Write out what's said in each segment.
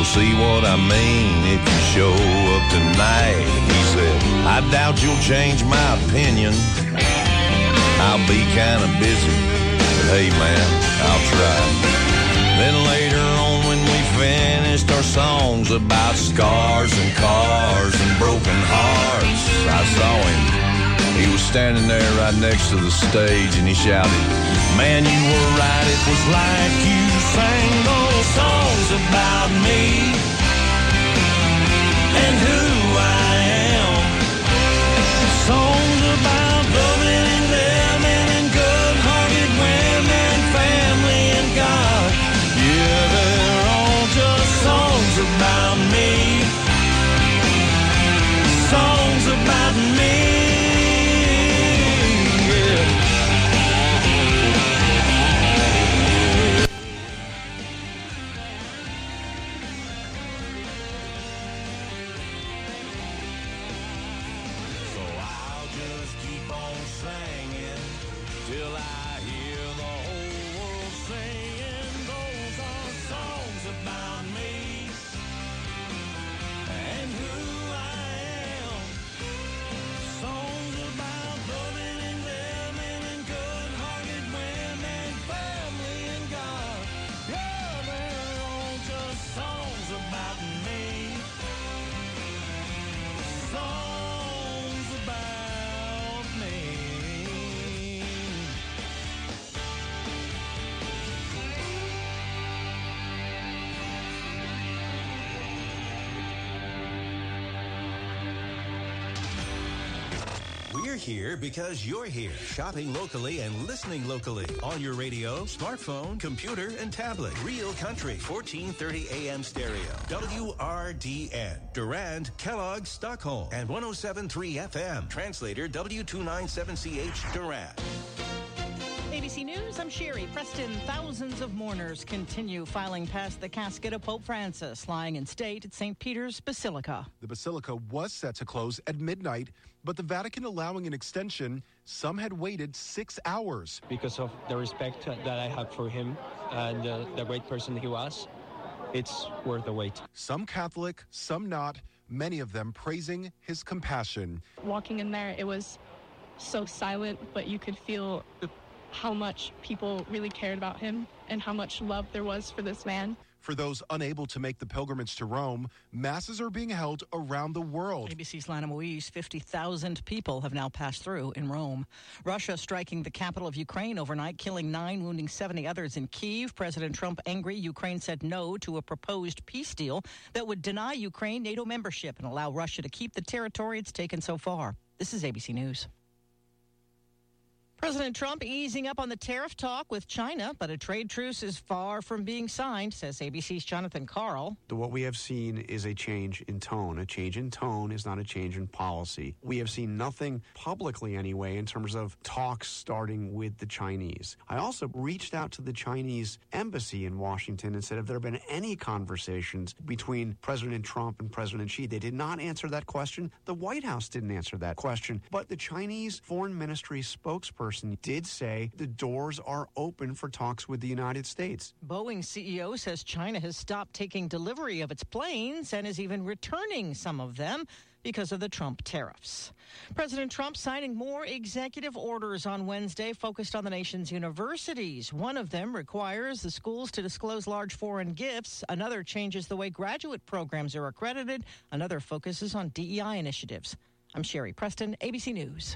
see what I mean if you show up tonight. He said, I doubt you'll change my opinion. I'll be kind of busy, but hey man, I'll try. Then later on when we finished our songs about scars and cars and broken hearts, I saw him. He was standing there right next to the stage and he shouted, man, you were right, it was like you sang those songs about me and who I am. Songs about loving and living and good-hearted women, family and God. Yeah, they're all just songs about me. Songs about me. Here because you're here, shopping locally and listening locally on your radio, smartphone, computer, and tablet. Real Country, 1430 AM stereo. WRDN, Durand, Kellogg, Stockholm, and 107.3 FM. Translator W297CH, Durand. ABC News, I'm Sherry Preston. Thousands of mourners continue filing past the casket of Pope Francis, lying in state at St. Peter's Basilica. The basilica was set to close at midnight, but the Vatican allowing an extension, some had waited 6 hours. Because of the respect that I have for him and the great person he was, it's worth the wait. Some Catholic, some not, many of them praising his compassion. Walking in there, it was so silent, but you could feel how much people really cared about him and how much love there was for this man. For those unable to make the pilgrimage to Rome, masses are being held around the world. ABC's Lana Moise, 50,000 people have now passed through in Rome. Russia striking the capital of Ukraine overnight, killing 9, wounding 70 others in Kyiv. President Trump angry. Ukraine said no to a proposed peace deal that would deny Ukraine NATO membership and allow Russia to keep the territory it's taken so far. This is ABC News. President Trump easing up on the tariff talk with China, but a trade truce is far from being signed, says ABC's Jonathan Karl. What we have seen is a change in tone. A change in tone is not a change in policy. We have seen nothing publicly anyway in terms of talks starting with the Chinese. I also reached out to the Chinese embassy in Washington and said, have there been any conversations between President Trump and President Xi? They did not answer that question. The White House didn't answer that question. But the Chinese Foreign Ministry spokesperson did say the doors are open for talks with the United States. Boeing CEO says China has stopped taking delivery of its planes and is even returning some of them because of the Trump tariffs. President Trump signing more executive orders on Wednesday focused on the nation's universities. One of them requires the schools to disclose large foreign gifts. Another changes the way graduate programs are accredited. Another focuses on DEI initiatives. I'm Sherry Preston, ABC News.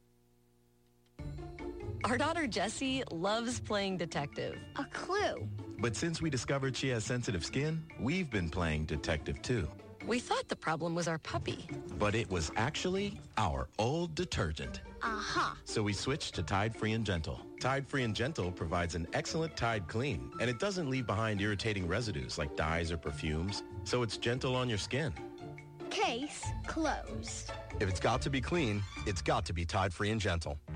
Our daughter Jessie loves playing detective. A clue. But since we discovered she has sensitive skin, we've been playing detective too. We thought the problem was our puppy. But it was actually our old detergent. Aha. So we switched to Tide Free and Gentle. Tide Free and Gentle provides an excellent Tide clean, and it doesn't leave behind irritating residues like dyes or perfumes, so it's gentle on your skin. Case closed. If it's got to be clean, it's got to be Tide Free and Gentle.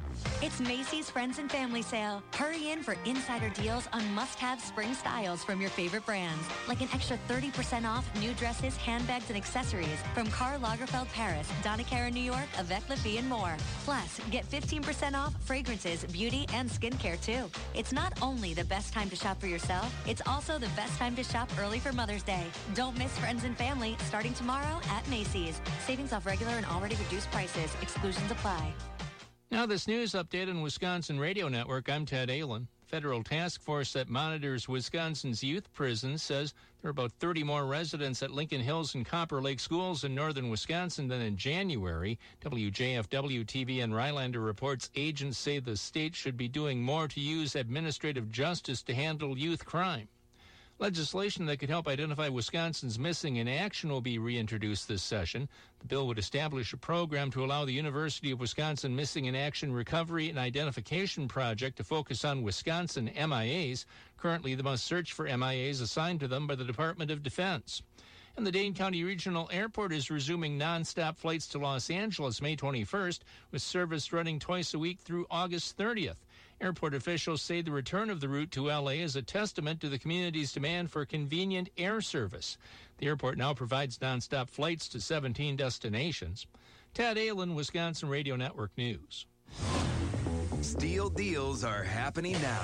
It's Macy's Friends and Family Sale. Hurry in for insider deals on must-have spring styles from your favorite brands, like an extra 30% off new dresses, handbags, and accessories from Karl Lagerfeld Paris, Donna Karan New York, Avec La Vie, and more. Plus, get 15% off fragrances, beauty, and skincare, too. It's not only the best time to shop for yourself, it's also the best time to shop early for Mother's Day. Don't miss Friends and Family starting tomorrow at Macy's. Savings off regular and already reduced prices. Exclusions apply. Now this news update on Wisconsin Radio Network. I'm Ted Allen. Federal task force that monitors Wisconsin's youth prisons says there are about 30 more residents at Lincoln Hills and Copper Lake schools in northern Wisconsin than in January. WJFW-TV and Rylander reports agents say the state should be doing more to use administrative justice to handle youth crime. Legislation that could help identify Wisconsin's missing in action will be reintroduced this session. The bill would establish a program to allow the University of Wisconsin Missing in Action Recovery and Identification Project to focus on Wisconsin MIAs. Currently, they must search for MIAs assigned to them by the Department of Defense. And the Dane County Regional Airport is resuming nonstop flights to Los Angeles May 21st, with service running twice a week through August 30th. Airport officials say the return of the route to L.A. is a testament to the community's demand for convenient air service. The airport now provides nonstop flights to 17 destinations. Ted Allen, Wisconsin Radio Network News. Steel deals are happening now.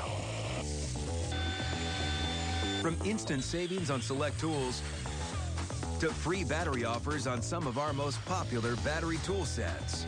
From instant savings on select tools to free battery offers on some of our most popular battery tool sets.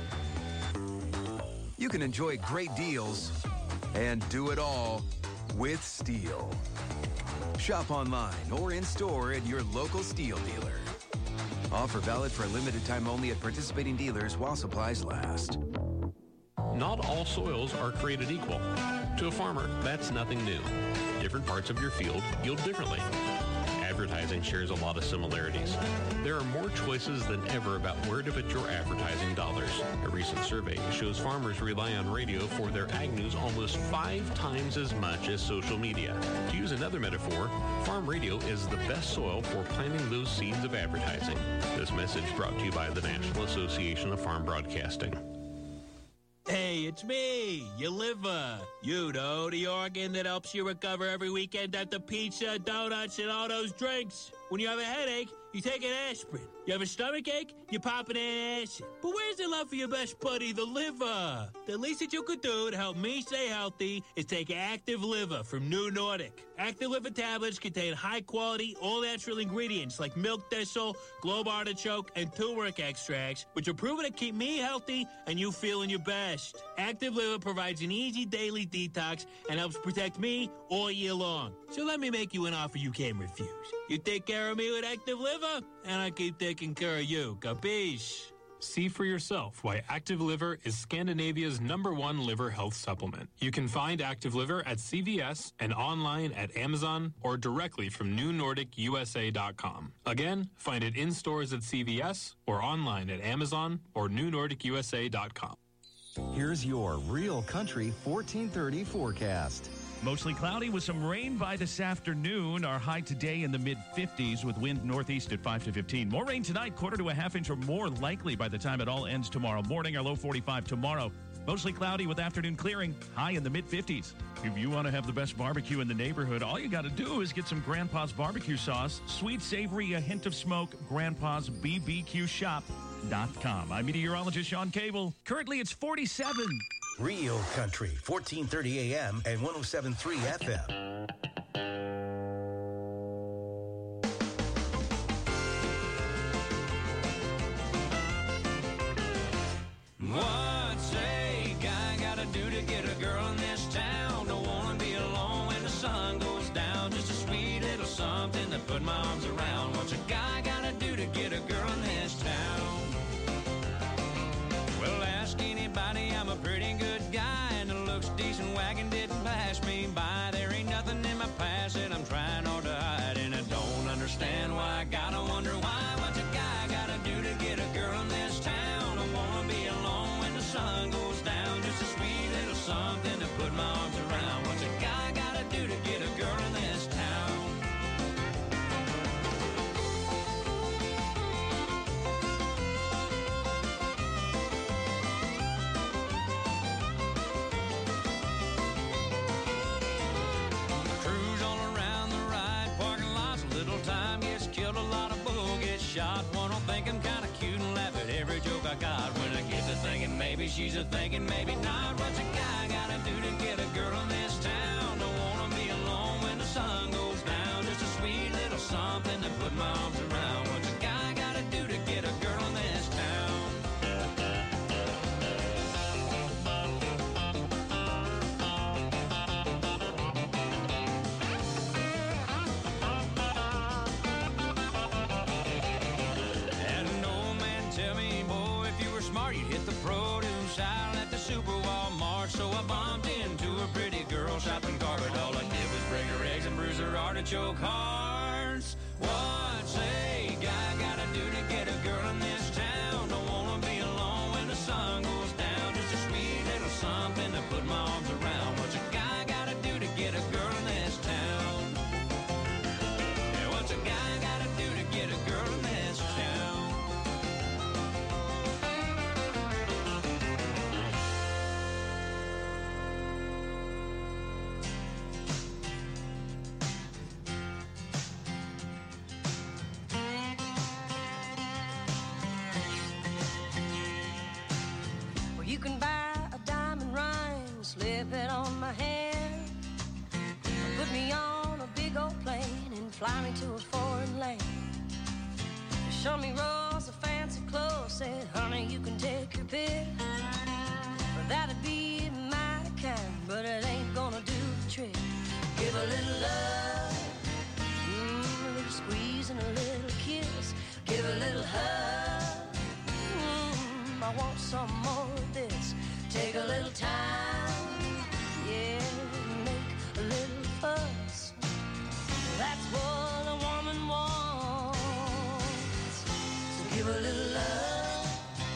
You can enjoy great deals and do it all with Steel. Shop online or in store at your local Steel dealer. Offer valid for a limited time only at participating dealers while supplies last. Not all soils are created equal. To a farmer, that's nothing new. Different parts of your field yield differently. Advertising shares a lot of similarities. There are more choices than ever about where to put your advertising dollars. A recent survey shows farmers rely on radio for their ag news almost 5 times as much as social media. To use another metaphor, farm radio is the best soil for planting those seeds of advertising. This message brought to you by the National Association of Farm Broadcasting. Hey, it's me, your liver. You know, the organ that helps you recover every weekend after pizza, donuts, and all those drinks. When you have a headache, you take an aspirin. You have a stomach ache, you pop an antacid. But where's the love for your best buddy, the liver? The least that you could do to help me stay healthy is take Active Liver from New Nordic. Active Liver tablets contain high-quality, all-natural ingredients like milk thistle, globe artichoke, and turmeric extracts, which are proven to keep me healthy and you feeling your best. Active Liver provides an easy daily detox and helps protect me all year long. So let me make you an offer you can't refuse. You take care of me with Active Liver, and I keep taking care of you. Capiche? See for yourself why Active Liver is Scandinavia's #1 liver health supplement. You can find Active Liver at CVS and online at Amazon or directly from NewNordicUSA.com. Again, find it in stores at CVS or online at Amazon or NewNordicUSA.com. Here's your Real Country 1430 forecast. Mostly cloudy with some rain by this afternoon. Our high today in the mid-50s with wind northeast at 5 to 15. More rain tonight, quarter to a half inch or more likely by the time it all ends tomorrow morning. Our low 45 tomorrow. Mostly cloudy with afternoon clearing, high in the mid-50s. If you want to have the best barbecue in the neighborhood, all you got to do is get some Grandpa's barbecue sauce. Sweet, savory, a hint of smoke. Grandpa's BBQshop.com. I'm meteorologist Sean Cable. Currently, it's 47. Real Country, 1430 AM and 107.3 FM. What's a guy gotta do to get a girl in this town? Don't wanna be alone when the sun goes down. Just a sweet little something to put my arms around. What's a guy gotta do to get a girl in this town? Well, ask anybody, I'm a pretty good guy, and the looks decent wagon didn't pass me by. There ain't nothing in my past that I'm trying hard to hide, and I don't understand why. I gotta wonder why. What's a guy gotta do to get a girl in this town? I wanna be alone when the sun goes down. Just a sweet little something to put my arms around. What's a guy gotta do to get a girl in this town? Maybe she's a thinking, maybe not. What's a guy gotta do to get a girl in this town? Don't wanna be alone when the sun goes down. Just a sweet little something to put my arms around. What's a guy gotta do to get a girl in this town? So I bumped into a pretty girl shopping cart, but all I did was bring her eggs and bruise her artichoke hearts. What's a guy gotta do to get a girl in this town? Don't wanna be alone when the sun goes down. Just a sweet little something to put my arms around. What's a guy gotta do to get a girl in this town? Yeah, what's a guy gotta do to get a girl in this town? You can buy a diamond ring, slip it on my hand, put me on a big old plane and fly me to a foreign land. Show me rolls of fancy clothes, said, honey, you can take your pick. That'd be my kind, but it ain't gonna do the trick. Give a little love, a little squeeze and a little kiss. Give a little hug, I want some more of this. Take a little time, yeah, make a little fuss. That's what a woman wants. So give a little love.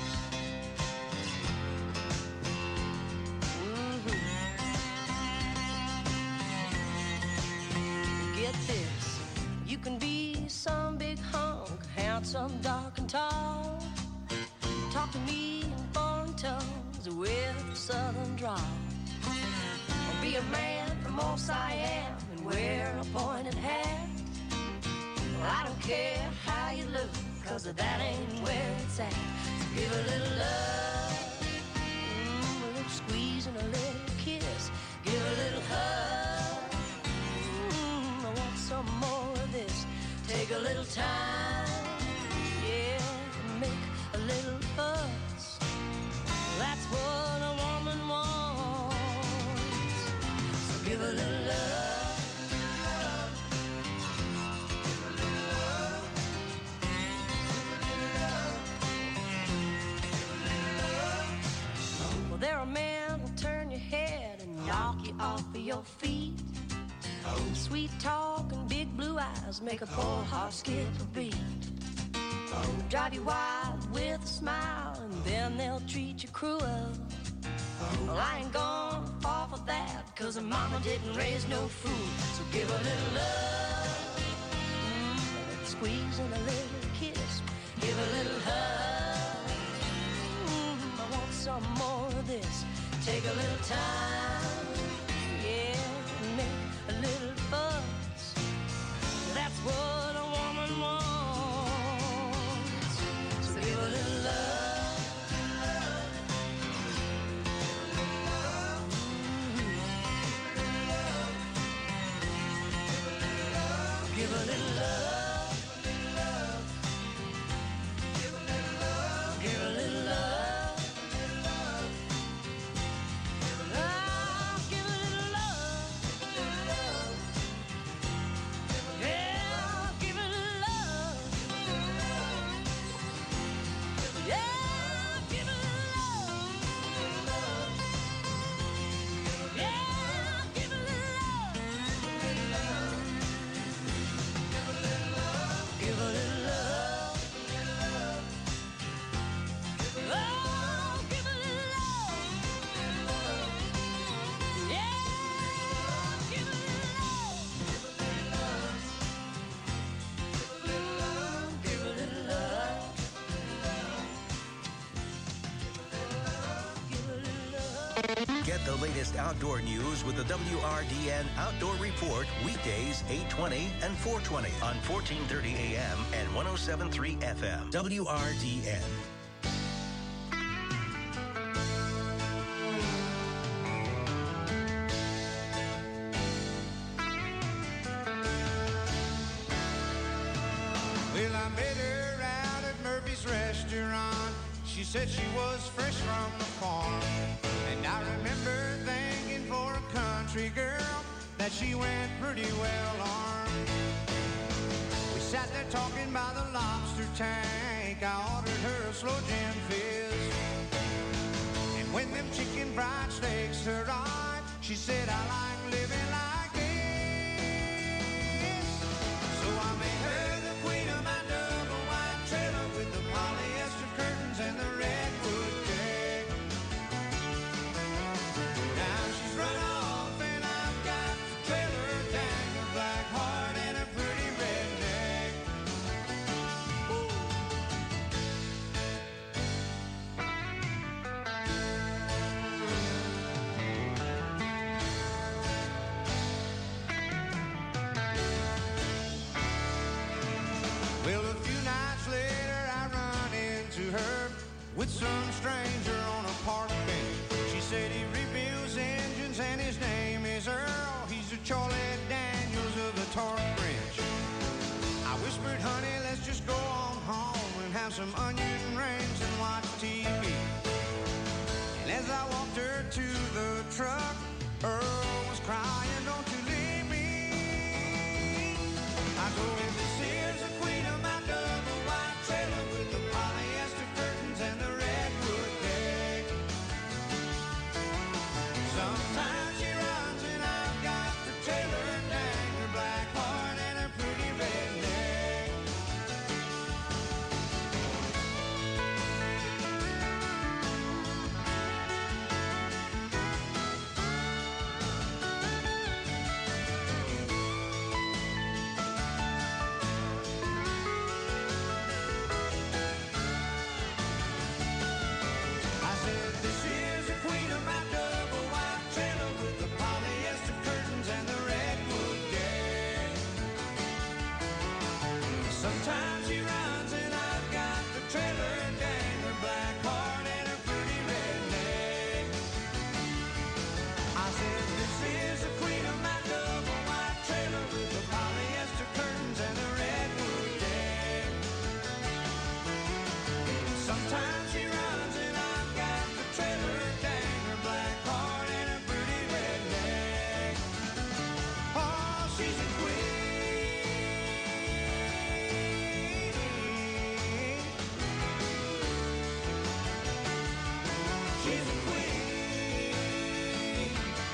Get this, you can be some big hunk, handsome, dark and tall. Talk to me in foreign tongues with a southern drawl. Or be a man from old Siam and wear a pointed hat. Well, I don't care how you look, cause that ain't where it's at. So give a little love, a little squeeze and a little kiss. Give a little hug, I want some more of this. Take a little time, yeah, make a little fuss. That's what a woman wants. So give a little love. Give a little love. Well, there are men who'll turn your head and knock you off of your feet. Sweet talk and big blue eyes make a poor heart skip a beat. Drive you wild with a smile, and then they'll treat you cruel. Well, I ain't gonna fall for that, cause her mama didn't raise no fool. So give a little love, a little squeeze and a little kiss. Give a little hug, I want some more of this. Take a little time, yeah, make a little fuss. That's what a woman wants. So give a little love. Give a little love. Give a little love. Give a little love. Give a little love. Yeah, give a little love. Yeah, give a little love. Yeah, give a little love. Give a little love. Oh, give a little love. Yeah, give a little love. Give a little love. Get the latest outdoor news with the WRDN Outdoor Report weekdays 8:20 and 4:20 on 1430 AM and 107.3 FM. WRDN. restaurant. She said she was fresh from the farm. And I remember thinking for a country girl that she went pretty well armed. We sat there talking by the lobster tank. I ordered her a slow gin fizz. And when them chicken fried steaks arrived, she said, I like living like this. So I made her the queen of my double wide trailer with the polyester curtains and the redwood deck. Now she's run off and I've got the trailer down, a black heart and a pretty redneck. Well, a few nights later, I run into her with some stranger on a park bench. She said he rebuilds engines and his name is Earl. He's the Charlie Daniels of the Torque Wrench. I whispered, honey, let's just go on home and have some onion rings and watch TV. And as I walked her to the truck, Earl was crying, don't you leave me. I told him, this here's the queen of my double wide trailer with the polyester curtains and the redwood deck. Sometimes she runs and I've got the trailer dang, her black heart and her pretty redneck. I said, this is the queen of my double wide trailer with the polyester curtains and the redwood deck. Sometimes she runs and I've got the trailer dang, her black heart and her pretty redneck. I said, this is the queen of my double wide trailer with the polyester curtains and the redwood deck. Sometimes she runs and I've got the trailer dang, her black heart and her pretty redneck. Oh, she's a queen. She's a queen.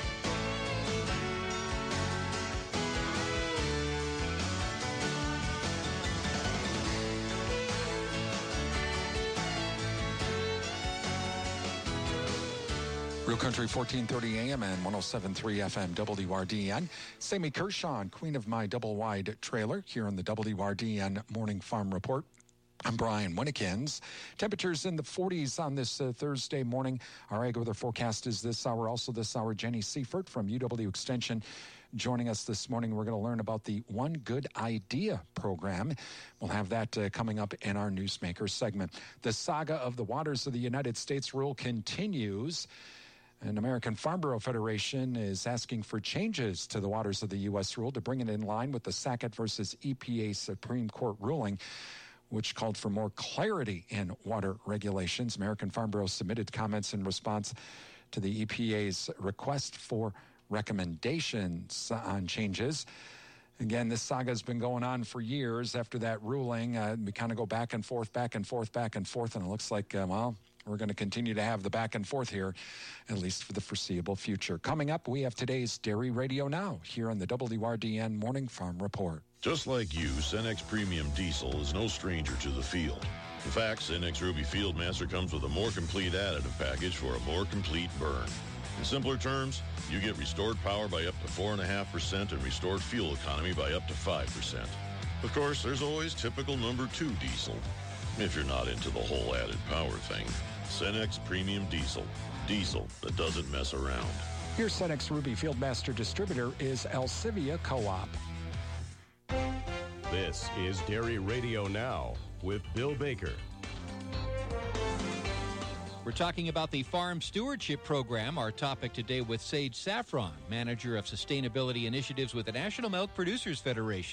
Real Country 1430 AM and 107.3 FM WRDN. Sammy Kershaw, queen of my double wide trailer, here on the WRDN Morning Farm Report. I'm Brian Winnekins. Temperatures in the 40s on this Thursday morning. Our ag weather forecast is this hour. Also this hour, Jenny Seifert from UW Extension joining us this morning. We're going to learn about the One Good Idea program. We'll have that coming up in our Newsmaker segment. The saga of the Waters of the United States rule continues. An American Farm Bureau Federation is asking for changes to the Waters of the U.S. rule to bring it in line with the Sackett versus EPA Supreme Court ruling, which called for more clarity in water regulations. American Farm Bureau submitted comments in response to the EPA's request for recommendations on changes. Again, this saga has been going on for years after that ruling. We kind of go back and forth, and it looks like, we're going to continue to have the back and forth here, at least for the foreseeable future. Coming up, we have today's Dairy Radio Now here on the WRDN Morning Farm Report. Just like you, Cenex Premium Diesel is no stranger to the field. In fact, Cenex Ruby Fieldmaster comes with a more complete additive package for a more complete burn. In simpler terms, you get restored power by up to 4.5% and restored fuel economy by up to 5%. Of course, there's always typical number 2 diesel, if you're not into the whole added power thing. Cenex Premium Diesel. Diesel that doesn't mess around. Your Cenex Ruby Fieldmaster distributor is Alcivia Co-op. This is Dairy Radio Now with Bill Baker. We're talking about the Farm Stewardship Program. Our topic today with Sage Saffron, Manager of Sustainability Initiatives with the National Milk Producers Federation.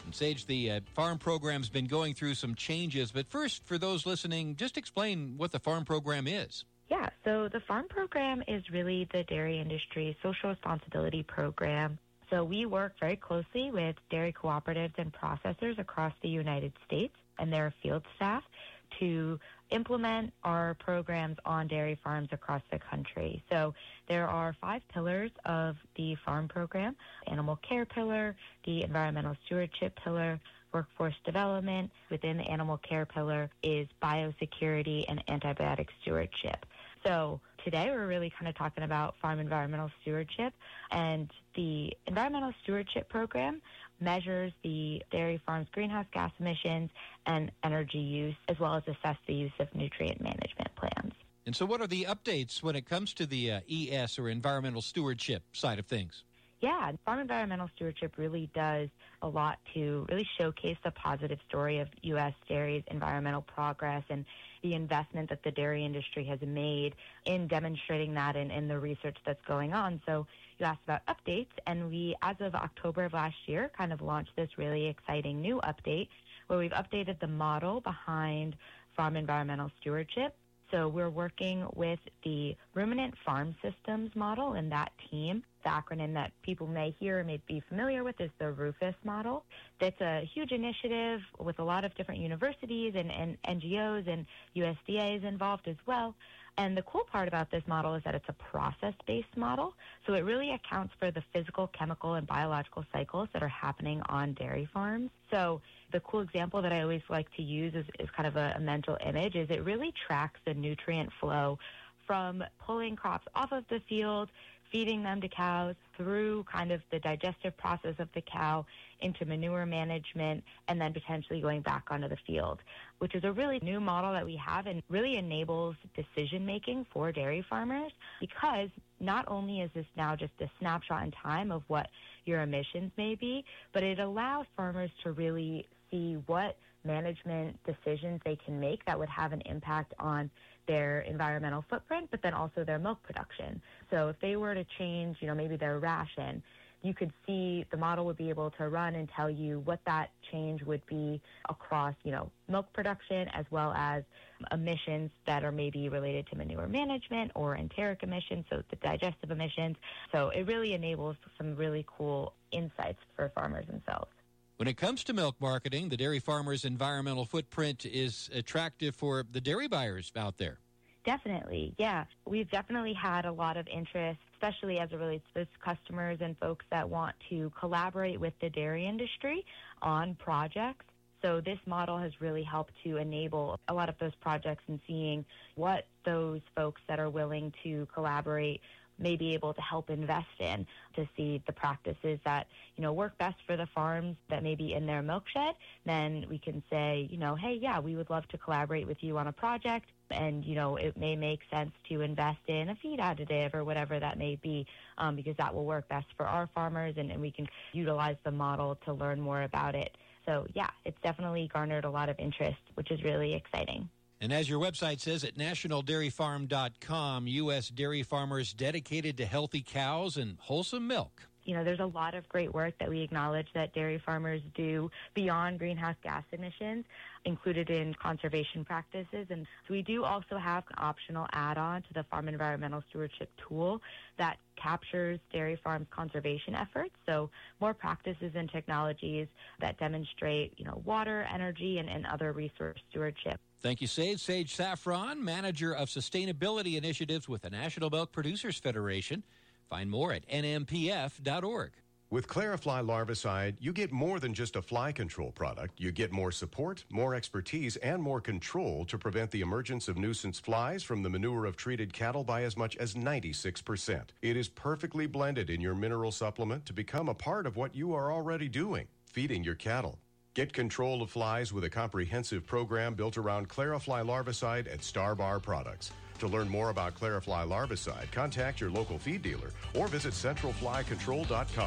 And Sage, the farm program's been going through some changes, but first, for those listening, just explain what the farm program is. Yeah, so the farm program is really the dairy industry's social responsibility program. So we work very closely with dairy cooperatives and processors across the United States and their field staff to implement our programs on dairy farms across the country. So there are 5 pillars of the farm program: animal care pillar, the environmental stewardship pillar, workforce development. Within the animal care pillar is biosecurity and antibiotic stewardship. So today we're really kind of talking about farm environmental stewardship, and the environmental stewardship program measures the dairy farm's greenhouse gas emissions and energy use, as well as assess the use of nutrient management plans. And so what are the updates when it comes to the ES, or environmental stewardship side of things? Yeah, farm environmental stewardship really does a lot to really showcase the positive story of U.S. dairy's environmental progress and the investment that the dairy industry has made in demonstrating that and in the research that's going on. So you asked about updates, and we, as of October of last year, kind of launched this really exciting new update where we've updated the model behind farm environmental stewardship. So we're working with the Ruminant Farm Systems model, and that team, the acronym that people may hear or may be familiar with is the RUFUS model. That's a huge initiative with a lot of different universities and NGOs and USDA is involved as well. And the cool part about this model is that it's a process-based model, so it really accounts for the physical, chemical, and biological cycles that are happening on dairy farms. So the cool example that I always like to use is kind of a mental image, is it really tracks the nutrient flow from pulling crops off of the field, feeding them to cows, through kind of the digestive process of the cow into manure management, and then potentially going back onto the field, which is a really new model that we have and really enables decision-making for dairy farmers, because not only is this now just a snapshot in time of what your emissions may be, but it allows farmers to really see what management decisions they can make that would have an impact on their environmental footprint, but then also their milk production. So if they were to change, maybe their ration, you could see the model would be able to run and tell you what that change would be across, milk production, as well as emissions that are maybe related to manure management or enteric emissions, so the digestive emissions. So it really enables some really cool insights for farmers themselves. When it comes to milk marketing, the dairy farmer's environmental footprint is attractive for the dairy buyers out there. Definitely, yeah. We've definitely had a lot of interest, especially as it relates to customers and folks that want to collaborate with the dairy industry on projects. So this model has really helped to enable a lot of those projects and seeing what those folks that are willing to collaborate may be able to help invest in, to see the practices that, work best for the farms that may be in their milk shed. Then we can say, hey, yeah, we would love to collaborate with you on a project. And, it may make sense to invest in a feed additive or whatever that may be, because that will work best for our farmers, and we can utilize the model to learn more about it. So, yeah, it's definitely garnered a lot of interest, which is really exciting. And as your website says at nationaldairyfarm.com, U.S. dairy farmers dedicated to healthy cows and wholesome milk. There's a lot of great work that we acknowledge that dairy farmers do beyond greenhouse gas emissions, included in conservation practices. And so we do also have an optional add-on to the Farm Environmental Stewardship tool that captures dairy farms' conservation efforts. So more practices and technologies that demonstrate, water, energy, and other resource stewardship. Thank you, Sage. Sage Saffron, Manager of Sustainability Initiatives with the National Milk Producers Federation. Find more at nmpf.org. With Clarifly Larvicide, you get more than just a fly control product. You get more support, more expertise, and more control to prevent the emergence of nuisance flies from the manure of treated cattle by as much as 96%. It is perfectly blended in your mineral supplement to become a part of what you are already doing, feeding your cattle. Get control of flies with a comprehensive program built around Clarifly Larvicide at Starbar Products. To learn more about Clarifly Larvicide, contact your local feed dealer or visit centralflycontrol.com.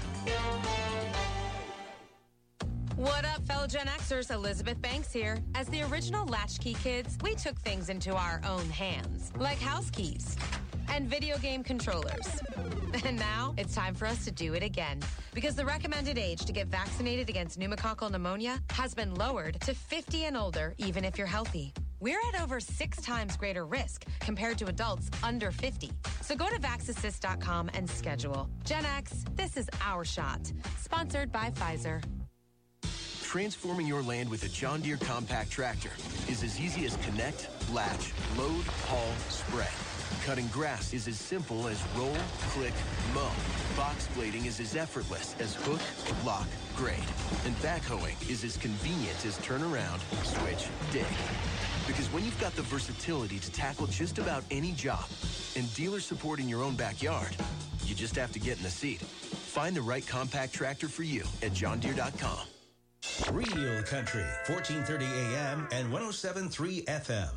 What up, fellow Gen Xers? Elizabeth Banks here. As the original Latchkey kids, we took things into our own hands, like house keys. and video game controllers. And now it's time for us to do it again, because the recommended age to get vaccinated against pneumococcal pneumonia has been lowered to 50 and older, even if you're healthy. We're at over 6 times greater risk compared to adults under 50. So go to VaxAssist.com and schedule. Gen X, this is our shot. Sponsored by Pfizer. Transforming your land with a John Deere compact tractor is as easy as connect, latch, load, haul, spread. Cutting grass is as simple as roll, click, mow. Box blading is as effortless as hook, lock, grade. And backhoeing is as convenient as turn around, switch, dig. Because when you've got the versatility to tackle just about any job and dealer support in your own backyard, you just have to get in the seat. Find the right compact tractor for you at johndeere.com. Real Country, 1430 AM and 107.3 FM.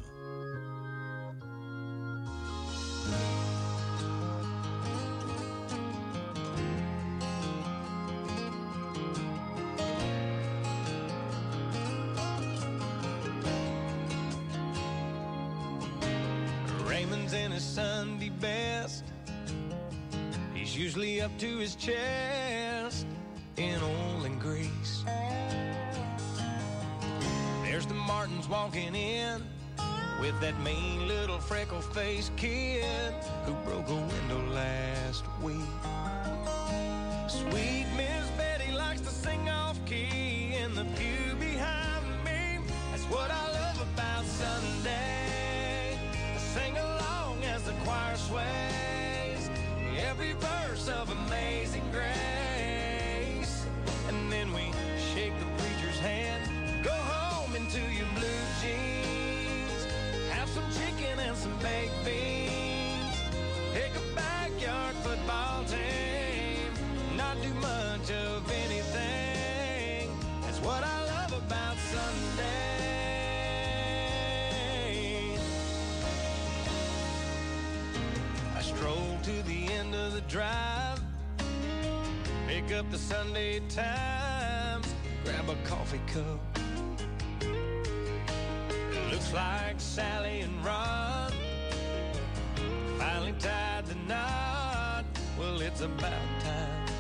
Raymond's in his Sunday best. He's usually up to his chest in oil and grease. There's the Martins walking in with that mean little freckle-faced kid who broke a window last week. Sweet Miss Betty likes to sing off-key in the pew behind me. That's what I love about Sunday. Sing along as the choir sways every verse of Amazing Grace. And then we shake the preacher's hand, go home into your blue jeans, have some chicken and some baked beans, pick a backyard football team, not do much of anything. That's what I love about Sunday. I stroll to the end of the drive, pick up the Sunday Times, grab a coffee cup. It looks like Sally and Ron finally tied the knot. Well, it's about time.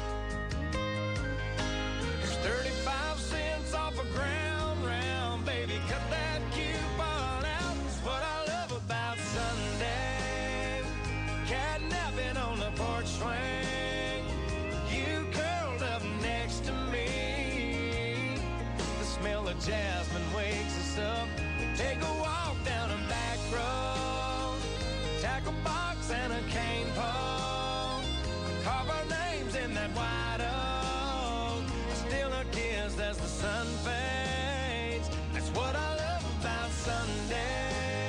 There's 35 cents off a ground round, baby, cut that coupon out. It's what I love about Sunday. Catnapping on the porch swing, you curled up next to me. The smell of jasmine wakes us up. We take a walk down a back road, tackle box and a cane pole, carve our names in that white oak, steal a kiss as the sun fades. That's what I love about Sunday.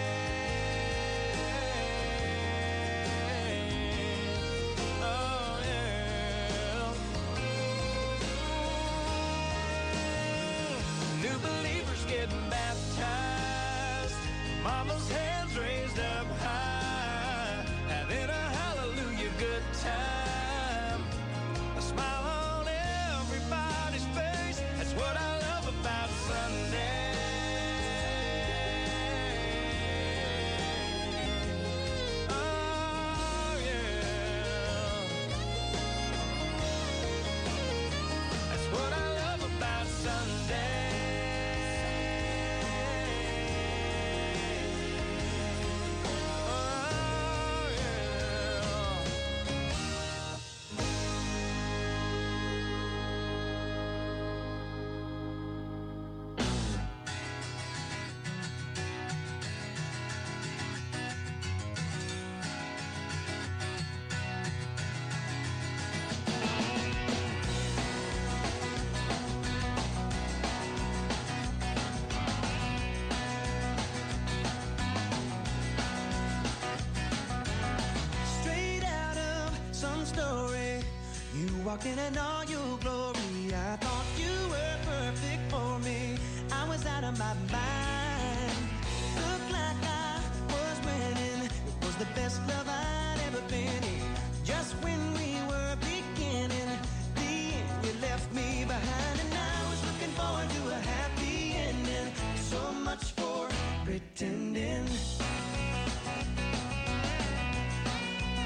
Oh yeah. New believers getting baptized, mama's hands raised up high, having a hallelujah good time, a smile on everybody's face. That's what I love about Sunday. Oh yeah, that's what I love about Sunday. Straight out of some story, you walked in and all your glory. I thought you were perfect for me. I was out of my mind. Looked like I was winning. It was the best love I'd ever been in. Just when we were beginning, the end, you left me behind. And I was looking forward to a happy ending. So much for pretending.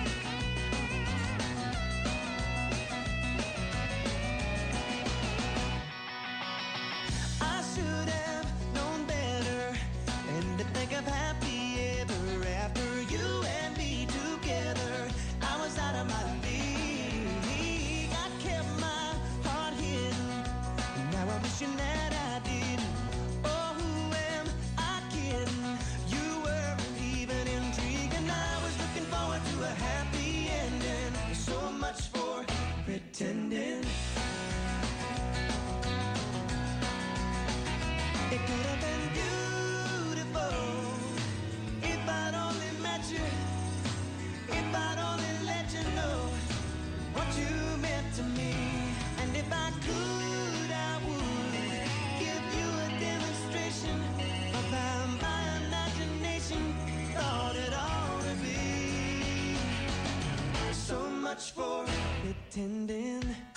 much for pretending.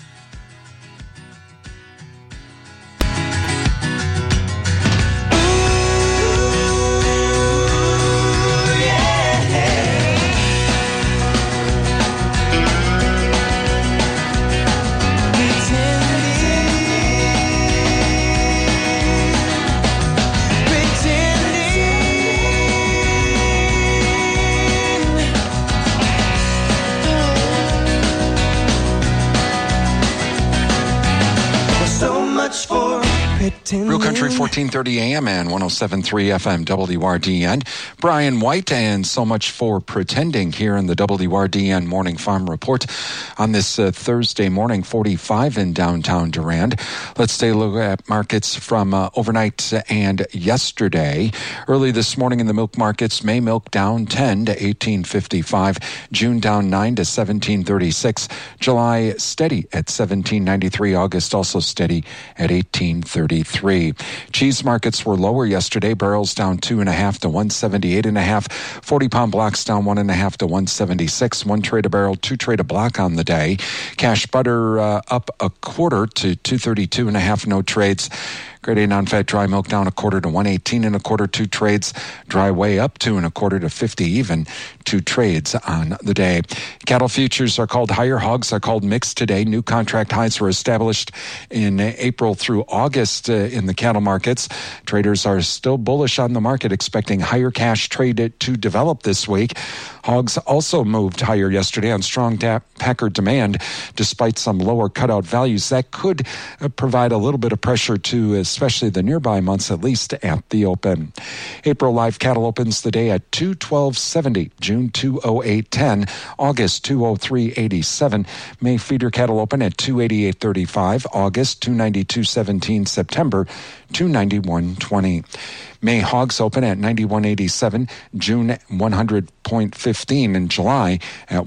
Real Country 1430 AM and 107.3 FM WRDN. Brian White and So Much for Pretending here in the WRDN Morning Farm Report on this Thursday morning, 45 in downtown Durand. Let's take a look at markets from overnight and yesterday. Early this morning in the milk markets, May milk down 10 to 18.55, June down 9 to 17.36, July steady at 17.93, August also steady at 18.33. Cheese markets were lower yesterday. Barrels down 2.5 to 178.5. 40-pound blocks down 1.5 to 176. 1 trade a barrel, 2 trade a block on the day. Cash butter up a quarter to 232.5. No trades. Grade A non-fat dry milk down a quarter to 118.25. 2 trades. Dry whey up 2.25 to 50 even. 2 trades on the day. Cattle futures are called higher. Hogs are called mixed today. New contract highs were established in April through August in the cattle markets. Traders are still bullish on the market, expecting higher cash trade to develop this week. Hogs also moved higher yesterday on strong packer demand, despite some lower cutout values. That could provide a little bit of pressure to especially the nearby months, at least at the open. April live cattle opens the day at 212.70, June 208.10, August 203.87. May feeder cattle open at 288.35, August 292.17, September 291.20. May hogs open at 91.87, June 100.15, and July at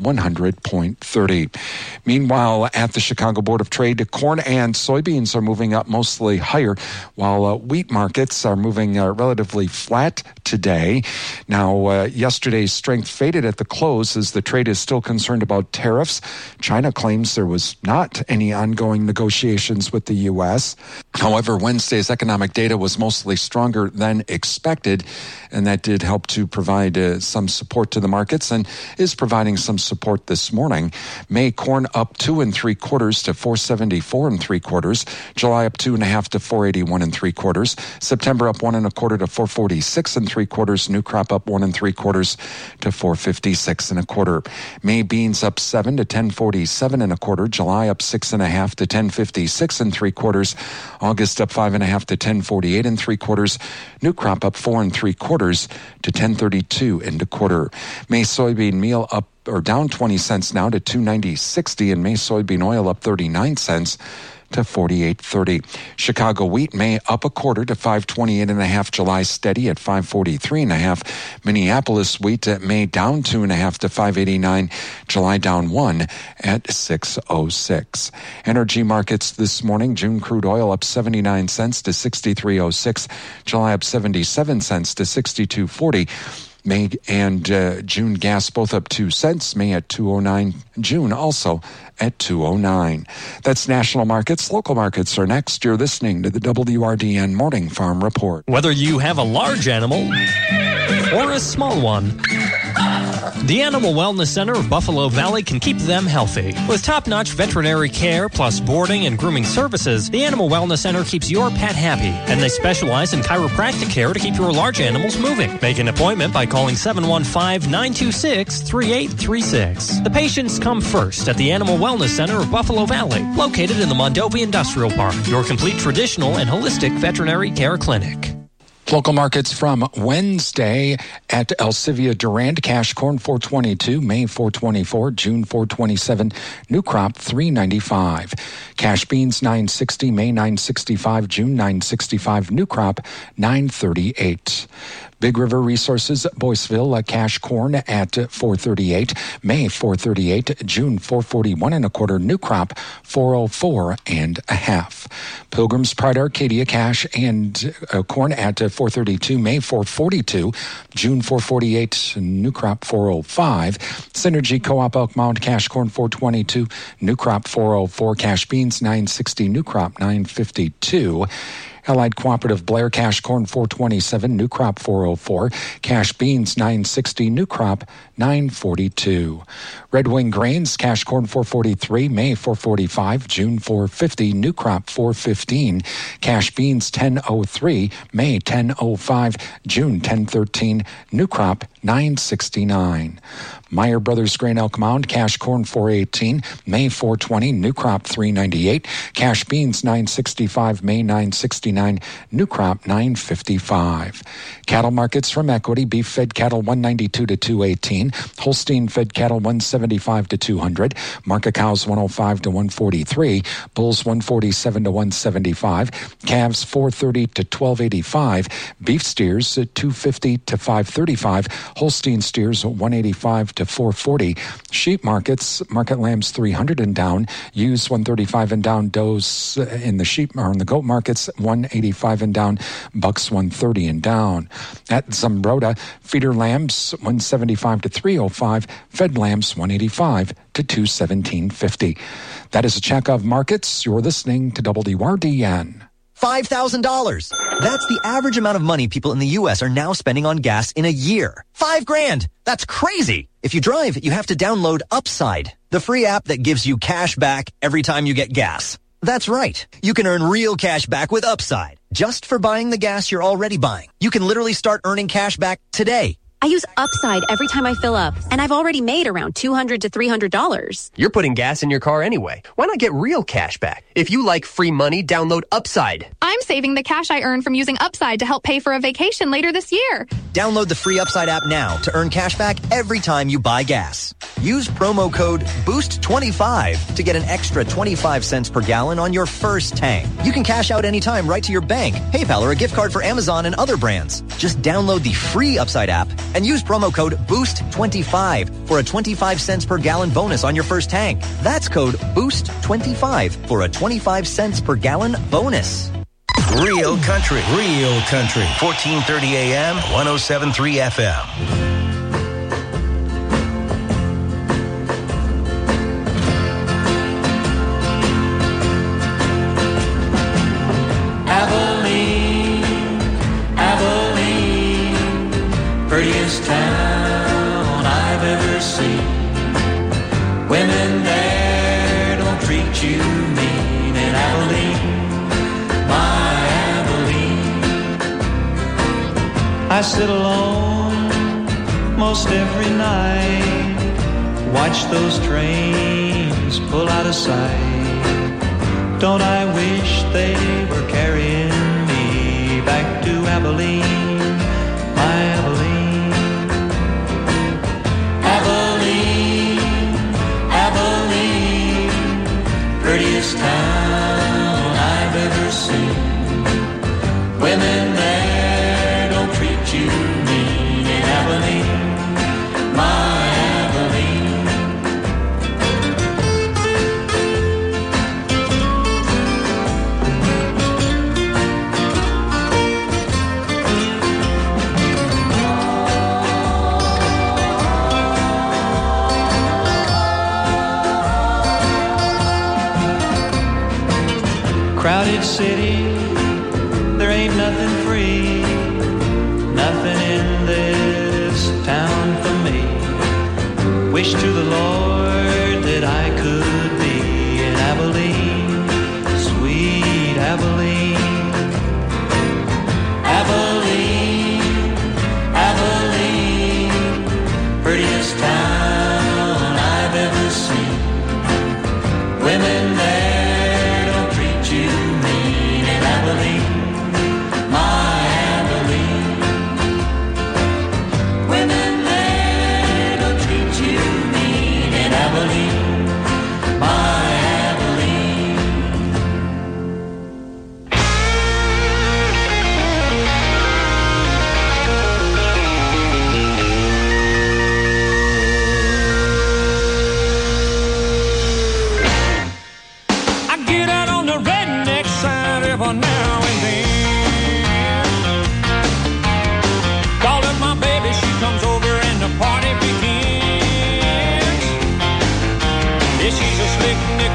100.30. Meanwhile, at the Chicago Board of Trade, corn and soybeans are moving up mostly higher, while wheat markets are moving relatively flat today. Now, yesterday's strength faded at the close as the trade is still concerned about tariffs. China claims there was not any ongoing negotiations with the U.S. However, Wednesday's economic data was mostly stronger than expected, and that did help to provide some support to the markets and is providing some support this morning. May corn up 2 3/4 to 474 3/4. July up 2.5 to 481 3/4. September up 1 1/4 to 446 3/4. New crop up 1 3/4 to 456 1/4. May beans up 7 to 1047 1/4. July up 6.5 to 1056 3/4. August up 5.5 to 1048 3/4. New crop up 4 3/4 to 1032 1/4. May soybean meal up or down 20 cents now to $2.90.60, and May soybean oil up 39 cents to 48.30. Chicago wheat May up a quarter to 528.5. July steady at 543.5. Minneapolis wheat May down 2.5 to 589. July down 1 at 606. Energy markets this morning. June crude oil up 79 cents to 63.06. July up 77 cents to 62.40. May and June gas both up 2 cents. May at 209. June also at 209. That's national markets. Local markets are next. You're listening to the WRDN Morning Farm Report. Whether you have a large animal or a small one, the Animal Wellness Center of Buffalo Valley can keep them healthy. With top-notch veterinary care plus boarding and grooming services, the Animal Wellness Center keeps your pet happy, and they specialize in chiropractic care to keep your large animals moving. Make an appointment by calling 715-926-3836. The patients come first at the Animal Wellness Center of Buffalo Valley, located in the Mondovi Industrial Park, your complete traditional and holistic veterinary care clinic. Local markets from Wednesday at Elsivia Durand. Cash corn $4.22, May $4.24, June $4.27, new crop $3.95. Cash beans $9.60, May $9.65, June $9.65, new crop $9.38. Big River Resources, Boyceville, cash corn at $4.38, May $4.38, June $4.41 and a quarter, new crop $4.04 and a half. Pilgrim's Pride Arcadia, cash and corn at $4.32, May $4.42, June $4.48, new crop $4.05. Synergy Co-op Elk Mound, cash corn $4.22, new crop $4.04, cash beans $9.60, new crop $9.52. Allied Cooperative Blair, cash corn $4.27, new crop $4.04, cash beans $9.60, new crop $9.42. Red Wing Grains, cash corn $4.43, May $4.45, June $4.50, new crop $4.15, cash beans $10.03, May $10.05, June $10.13, new crop $9.69. Meyer Brothers Grain Elk Mound, cash corn $4.18, May $4.20, new crop $3.98, cash beans $9.65, May $9.69, new crop $9.55. Cattle markets from Equity: beef fed cattle $192 to $218, Holstein fed cattle $175 to $200, Marca cows $105 to $143, bulls $147 to $175, calves $430 to $1285, beef steers $250 to $535, Holstein steers $185 to $440. Sheep markets, market lambs $300 and down, ewes $135 and down, does in the sheep or in the goat markets $185 and down, bucks $130 and down. At Zumbrota, feeder lambs $175 to $305, fed lambs $185 to $217.50. That is a check of markets. You're listening to WRDN. $5,000. That's the average amount of money people in the U.S. are now spending on gas in a year. $5,000. That's crazy. If you drive, you have to download Upside, the free app that gives you cash back every time you get gas. That's right. You can earn real cash back with Upside, just for buying the gas you're already buying. You can literally start earning cash back today. I use Upside every time I fill up, and I've already made around $200 to $300. You're putting gas in your car anyway. Why not get real cash back? If you like free money, download Upside. I'm saving the cash I earn from using Upside to help pay for a vacation later this year. Download the free Upside app now to earn cash back every time you buy gas. Use promo code BOOST25 to get an extra 25 cents per gallon on your first tank. You can cash out anytime right to your bank, PayPal, or a gift card for Amazon and other brands. Just download the free Upside app and use promo code BOOST25 for a 25 cents per gallon bonus on your first tank. That's code BOOST25 for a 25 cents per gallon bonus. Real country. 1430 AM, 107.3 FM. Prettiest town I've ever seen. Women there don't treat you mean. In Abilene, my Abilene, I sit alone most every night, watch those trains pull out of sight. Don't I wish they were carrying me back to Abilene, my Abilene. Prettiest town I've ever seen. Women there don't treat you mean. In Abilene, my Abilene. Crowded city, there ain't nothing free, nothing in this town for me. Wish to the Lord that I could be in Abilene, sweet Abilene. Abilene, Abilene, prettiest town I've ever seen. Women there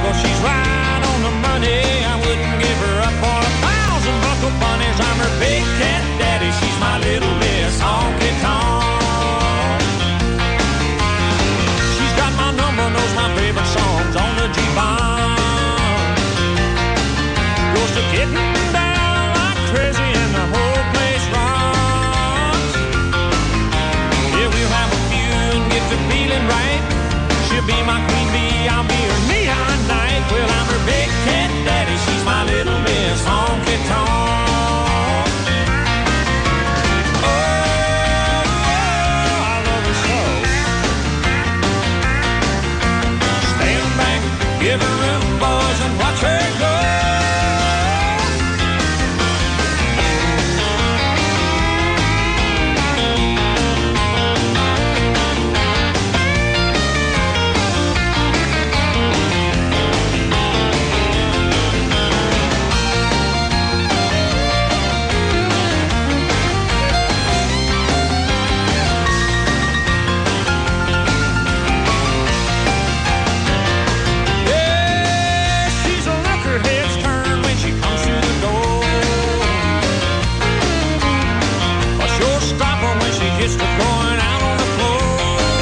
Well, she's right on the money. I wouldn't give her up for 1,000 buckle bunnies. I'm her big cat daddy. She's my little Miss Honky Tonk. She's got my number, knows my favorite songs on the G-Bond. Goes to getting down like crazy and the whole place rocks. Yeah, we'll have a few and get to feeling right. She'll be my queen bee, I'll be her neon knight. Well, I'm her big cat daddy, she's my little Miss Honky Tonk. Oh, I love her so. Stand back, give her room, boys, and watch her go. Just going out on the floor.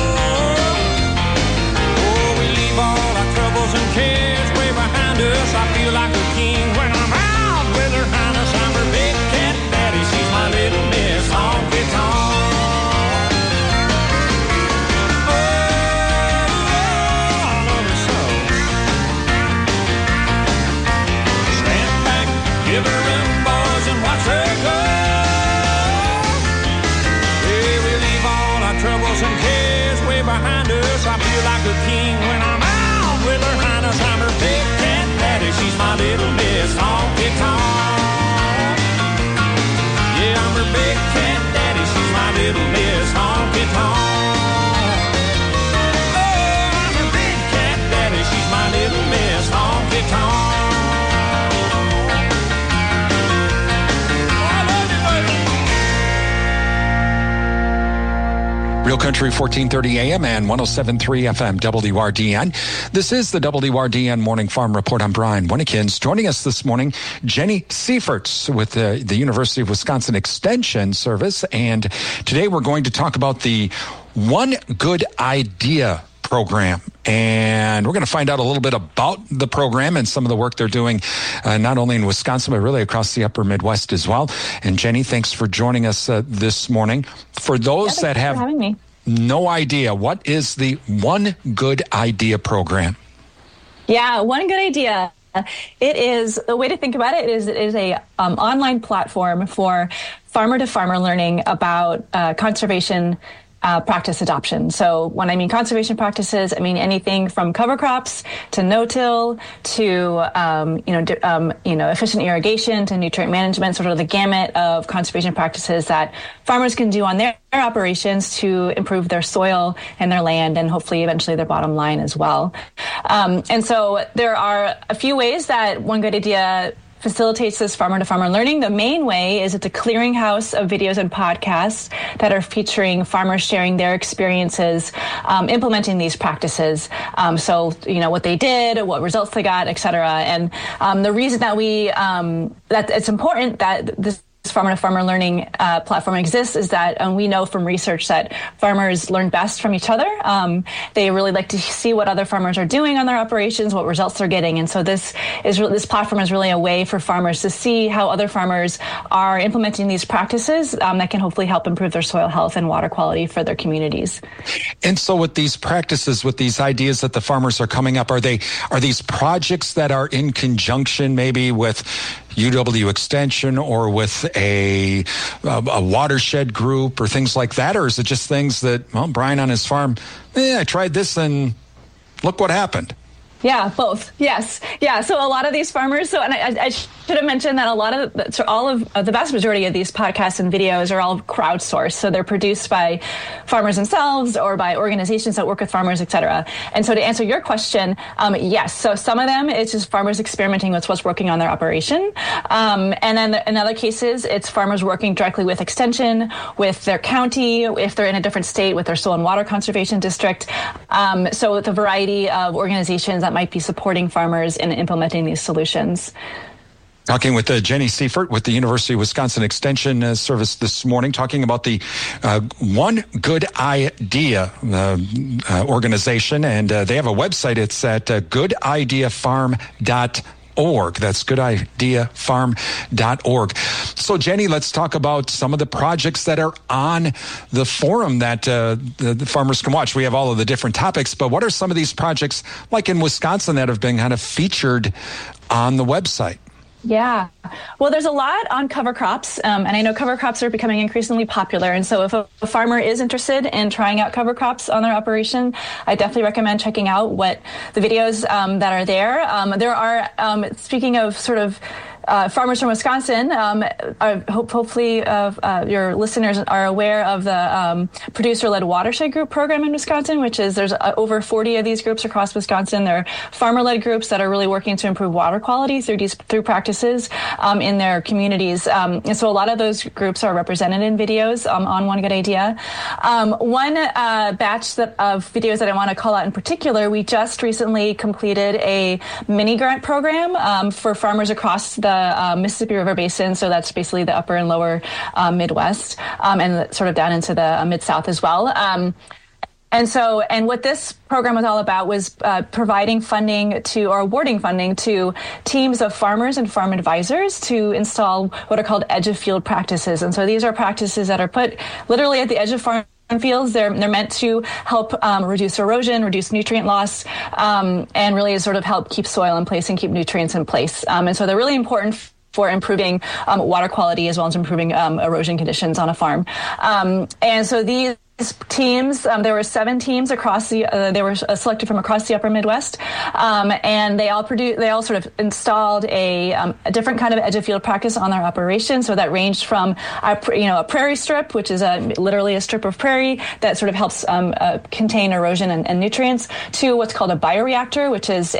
Oh, we leave all our troubles and cares way behind us. I feel like a king when I'm out with her highness. I'm her big cat daddy. She's my little Miss Honky Tonk. Oh, I love her so. Stand back, give her room, boys, and watch her go. Troubles and cares way behind us. I feel like a king when I'm out with her highness. I'm her big cat daddy. She's my little Miss Honky Tonk. Yeah, I'm her big cat daddy. She's my little Miss Honky Tonk. Oh, I'm her big cat daddy. She's my little Miss Honky Tonk. Real Country 1430 AM and 107.3 FM WRDN. This is the WRDN Morning Farm Report. I'm Brian Winnekins. Joining us this morning, Jenny Seiferts with the University of Wisconsin Extension Service. And today we're going to talk about the One Good Idea program. And we're going to find out a little bit about the program and some of the work they're doing, not only in Wisconsin, but really across the upper Midwest as well. And Jenny, thanks for joining us this morning. For those that have no idea, what is the One Good Idea program? Yeah, One Good Idea. It is, a way to think about it is a online platform for farmer-to-farmer learning about conservation practice adoption. So when I mean conservation practices, I mean anything from cover crops to no-till to efficient irrigation to nutrient management, sort of the gamut of conservation practices that farmers can do on their operations to improve their soil and their land and hopefully eventually their bottom line as well. And so there are a few ways that One Good Idea facilitates this farmer-to-farmer learning. The main way is it's a clearinghouse of videos and podcasts that are featuring farmers sharing their experiences implementing these practices. So, what they did, what results they got, et cetera. And the reason that that it's important that this farmer-to-farmer learning platform exists is that we know from research that farmers learn best from each other. They really like to see what other farmers are doing on their operations, what results they're getting. And so this platform is really a way for farmers to see how other farmers are implementing these practices that can hopefully help improve their soil health and water quality for their communities. And so with these practices, with these ideas that the farmers are coming up, are these projects that are in conjunction maybe with UW Extension or with a watershed group or things like that? Or is it just things that, Brian on his farm, I tried this and look what happened? Yeah, both. Yes. Yeah. So a lot of these farmers, and I should should have mentioned that the vast majority of these podcasts and videos are all crowdsourced. So they're produced by farmers themselves or by organizations that work with farmers, et cetera. And so to answer your question, yes. So some of them, it's just farmers experimenting with what's working on their operation. And then in other cases, it's farmers working directly with Extension, with their county, if they're in a different state, with their soil and water conservation district. So it's a variety of organizations that might be supporting farmers in implementing these solutions. Talking with Jenny Seifert with the University of Wisconsin Extension Service this morning, talking about the One Good Idea organization. And they have a website. It's at goodideafarm.org. That's goodideafarm.org. So, Jenny, let's talk about some of the projects that are on the forum that the farmers can watch. We have all of the different topics, but what are some of these projects, like in Wisconsin, that have been kind of featured on the website? Yeah. Well, there's a lot on cover crops, and I know cover crops are becoming increasingly popular. And so if a farmer is interested in trying out cover crops on their operation, I definitely recommend checking out what the videos that are there. There are, speaking of sort of farmers from Wisconsin, hopefully your listeners are aware of the producer-led watershed group program in Wisconsin, which is there's over 40 of these groups across Wisconsin. They're farmer-led groups that are really working to improve water quality through practices in their communities. And so a lot of those groups are represented in videos on One Good Idea. One batch of videos that I want to call out in particular, we just recently completed a mini grant program for farmers across the Mississippi River Basin, so that's basically the upper and lower Midwest, and sort of down into the Mid-South as well. And what this program was all about was providing funding or awarding funding to teams of farmers and farm advisors to install what are called edge of field practices. And so these are practices that are put literally at the edge of farm fields. They're meant to help reduce erosion, reduce nutrient loss, and really sort of help keep soil in place and keep nutrients in place. And so they're really important for improving water quality as well as improving erosion conditions on a farm. And so these teams, there were 7 teams across they were selected from across the upper Midwest, and they all sort of installed a different kind of edge of field practice on their operation. So that ranged from a prairie strip, which is literally a strip of prairie that sort of helps contain erosion and nutrients, to what's called a bioreactor, which is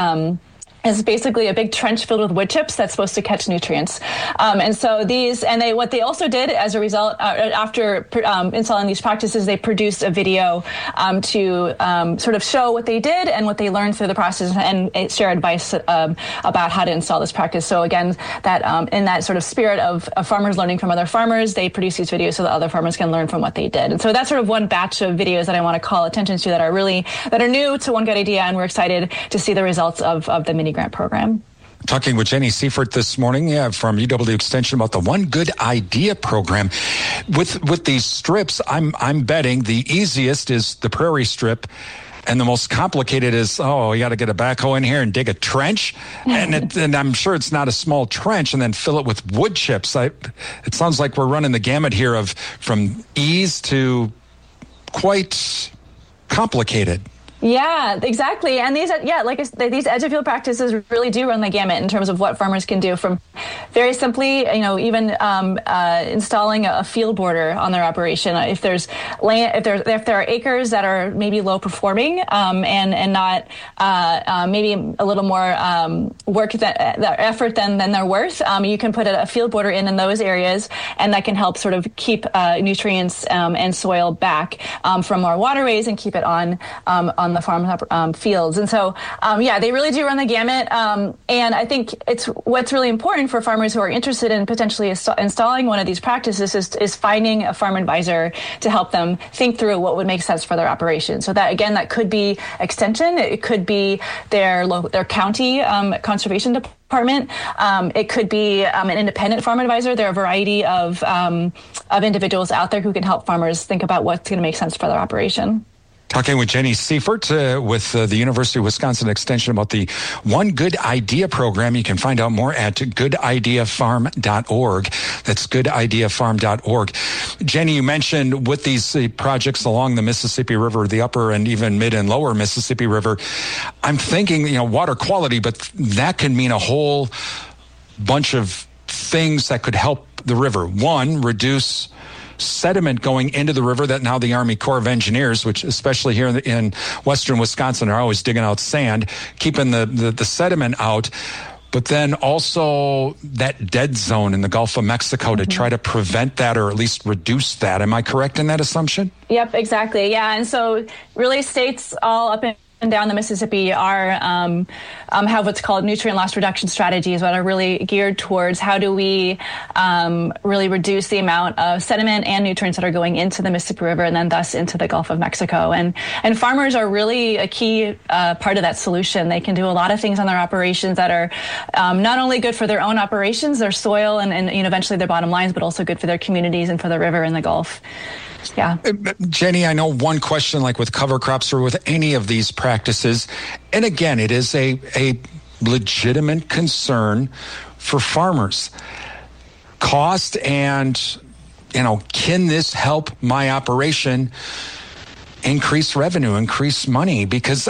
is basically a big trench filled with wood chips that's supposed to catch nutrients. And so what they also did as a result, after installing these practices, they produced a video to sort of show what they did and what they learned through the process and share advice about how to install this practice. So again, that in that sort of spirit of farmers learning from other farmers, they produce these videos so that other farmers can learn from what they did. And so that's sort of one batch of videos that I want to call attention to that are new to One Good Idea, and we're excited to see the results of the mini grant program. Talking with Jenny Seifert this morning from UW Extension about the One Good Idea program. With these strips, I'm betting the easiest is the prairie strip, and the most complicated is, you got to get a backhoe in here and dig a trench, and I'm sure it's not a small trench, and then fill it with wood chips. It sounds like we're running the gamut here from ease to quite complicated. Yeah, exactly. And these edge of field practices really do run the gamut in terms of what farmers can do, from very simply, even installing a field border on their operation. If there are acres that are maybe low performing and not maybe a little more effort than they're worth, you can put a field border in those areas, and that can help sort of keep nutrients and soil back from our waterways and keep it on the farm fields. And so, they really do run the gamut. And I think what's really important for farmers who are interested in potentially installing one of these practices is finding a farm advisor to help them think through what would make sense for their operation. So that could be Extension. It could be their county conservation department. It could be an independent farm advisor. There are a variety of individuals out there who can help farmers think about what's going to make sense for their operation. Talking with Jenny Seifert with the University of Wisconsin Extension about the One Good Idea program. You can find out more at goodideafarm.org. That's goodideafarm.org. Jenny, you mentioned with these projects along the Mississippi River, the upper and even mid and lower Mississippi River, I'm thinking, water quality, but that can mean a whole bunch of things that could help the river. One, reduce sediment going into the river that now the Army Corps of Engineers, which especially here in western Wisconsin are always digging out sand, keeping the sediment out. But then also that dead zone in the Gulf of Mexico to try to prevent that or at least reduce that. Am I correct in that assumption? Yep, exactly. Yeah. And so really states all up and down the Mississippi are have what's called nutrient loss reduction strategies that are really geared towards how do we really reduce the amount of sediment and nutrients that are going into the Mississippi River and then thus into the Gulf of Mexico. And farmers are really a key part of that solution. They can do a lot of things on their operations that are not only good for their own operations, their soil, and eventually their bottom lines, but also good for their communities and for the river and the Gulf. Yeah. Jenny, I know one question, like with cover crops or with any of these practices, and again, it is a legitimate concern for farmers. Cost and, can this help my operation increase revenue, increase money? Because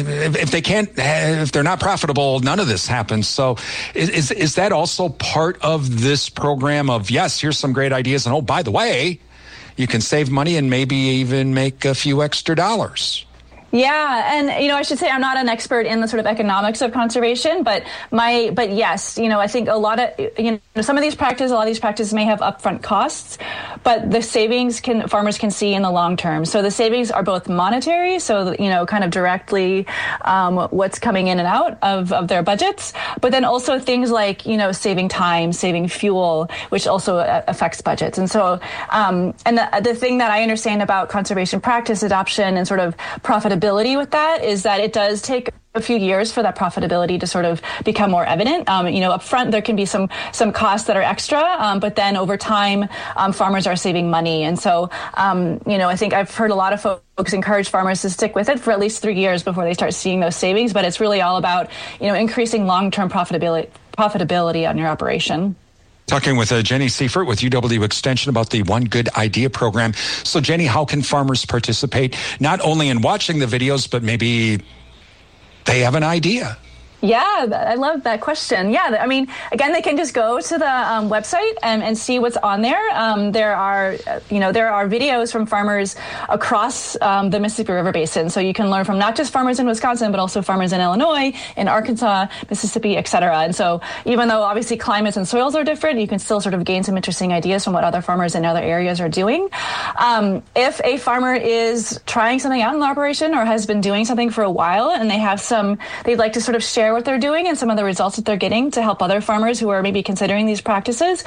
if they're not profitable, none of this happens. So is that also part of this program of, yes, here's some great ideas, and oh, by the way, you can save money and maybe even make a few extra dollars? Yeah, and I should say I'm not an expert in the sort of economics of conservation, but yes, I think a lot of some of these practices, a lot of these practices may have upfront costs, but the savings farmers can see in the long term. So the savings are both monetary, so kind of directly what's coming in and out of their budgets, but then also things like saving time, saving fuel, which also affects budgets. And so and the thing that I understand about conservation practice adoption and sort of profitability with that is that it does take a few years for that profitability to sort of become more evident. Up front, there can be some costs that are extra, but then over time, farmers are saving money. And so, I think I've heard a lot of folks encourage farmers to stick with it for at least 3 years before they start seeing those savings. But it's really all about, increasing long-term profitability on your operation. Talking with Jenny Seifert with UW Extension about the One Good Idea program. So, Jenny, how can farmers participate not only in watching the videos, but maybe they have an idea? Yeah, I love that question. Yeah, I mean, again, they can just go to the website and see what's on there. There are videos from farmers across the Mississippi River Basin. So you can learn from not just farmers in Wisconsin, but also farmers in Illinois, in Arkansas, Mississippi, et cetera. And so even though obviously climates and soils are different, you can still sort of gain some interesting ideas from what other farmers in other areas are doing. If a farmer is trying something out in the operation or has been doing something for a while and they'd like to sort of share what they're doing and some of the results that they're getting to help other farmers who are maybe considering these practices,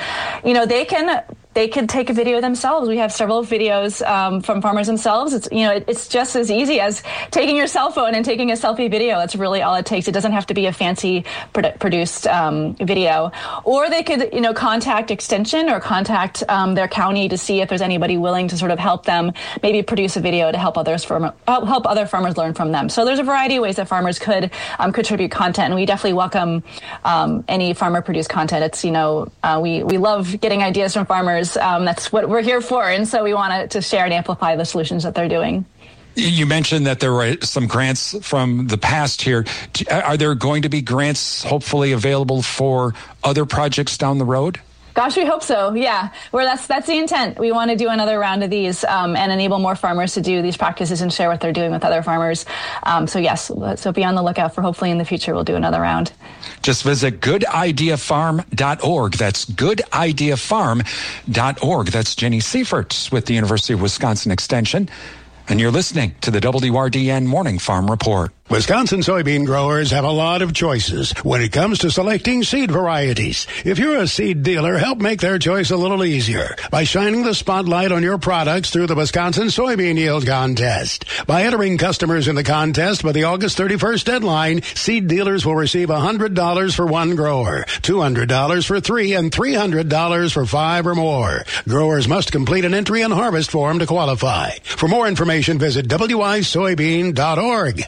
they can take a video themselves. We have several videos from farmers themselves. It's just as easy as taking your cell phone and taking a selfie video. That's really all it takes. It doesn't have to be a fancy produced video. Or they could, contact Extension or contact their county to see if there's anybody willing to sort of help them maybe produce a video to help other farmers learn from them. So there's a variety of ways that farmers could contribute content, and we definitely welcome any farmer-produced content. It's we love getting ideas from farmers. That's what we're here for. And so we want to share and amplify the solutions that they're doing. You mentioned that there were some grants from the past here. Are there going to be grants hopefully available for other projects down the road? Gosh, we hope so. Yeah, that's the intent. We want to do another round of these and enable more farmers to do these practices and share what they're doing with other farmers. So yes, so be on the lookout for hopefully in the future we'll do another round. Just visit goodideafarm.org. That's goodideafarm.org. That's Jenny Seifert with the University of Wisconsin Extension. And you're listening to the WRDN Morning Farm Report. Wisconsin soybean growers have a lot of choices when it comes to selecting seed varieties. If you're a seed dealer, help make their choice a little easier by shining the spotlight on your products through the Wisconsin Soybean Yield Contest. By entering customers in the contest by the August 31st deadline, seed dealers will receive $100 for one grower, $200 for three, and $300 for five or more. Growers must complete an entry and harvest form to qualify. For more information, visit wisoybean.org.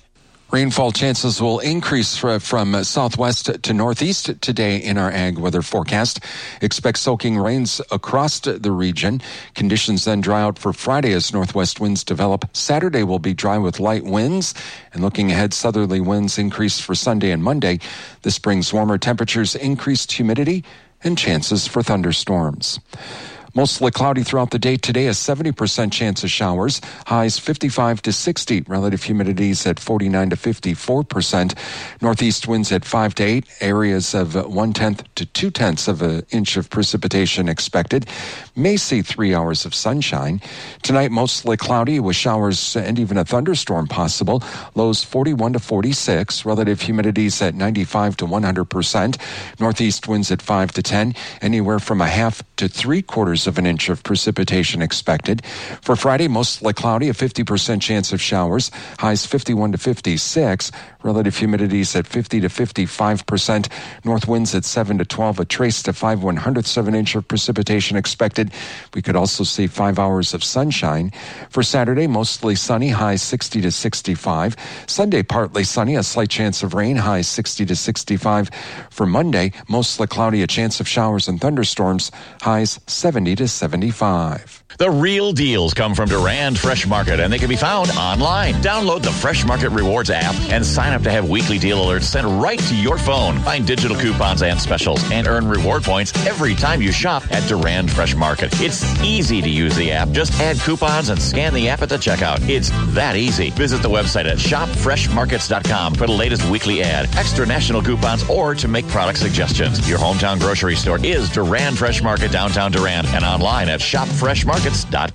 Rainfall chances will increase from southwest to northeast today in our ag weather forecast. Expect soaking rains across the region. Conditions then dry out for Friday as northwest winds develop. Saturday will be dry with light winds. And looking ahead, southerly winds increase for Sunday and Monday. This brings warmer temperatures, increased humidity, and chances for thunderstorms. Mostly cloudy throughout the day today, a 70% chance of showers. Highs 55 to 60. Relative humidities at 49 to 54%. Northeast winds at 5 to 8. Areas of 1/10 to 2/10 of an inch of precipitation expected. May see 3 hours of sunshine. Tonight, mostly cloudy with showers and even a thunderstorm possible. Lows 41 to 46. Relative humidities at 95 to 100%. Northeast winds at 5 to 10. Anywhere from a half to 3/4 of an inch of precipitation expected. For Friday, mostly cloudy, a 50% chance of showers. Highs 51 to 56. Relative humidities at 50 to 55%. North winds at 7 to 12. A trace to 5/100ths of an inch of precipitation expected. We could also see 5 hours of sunshine. For Saturday, mostly sunny. Highs 60 to 65. Sunday, partly sunny. A slight chance of rain. Highs 60 to 65. For Monday, mostly cloudy. A chance of showers and thunderstorms. Highs 70 to 75. The real deals come from Durand Fresh Market, and they can be found online. Download the Fresh Market Rewards app and sign up to have weekly deal alerts sent right to your phone. Find digital coupons and specials and earn reward points every time you shop at Durand Fresh Market. It's easy to use the app. Just add coupons and scan the app at the checkout. It's that easy. Visit the website at shopfreshmarkets.com for the latest weekly ad, extra national coupons, or to make product suggestions. Your hometown grocery store is Durand Fresh Market, downtown Durand, and online at shopfreshmarkets.com.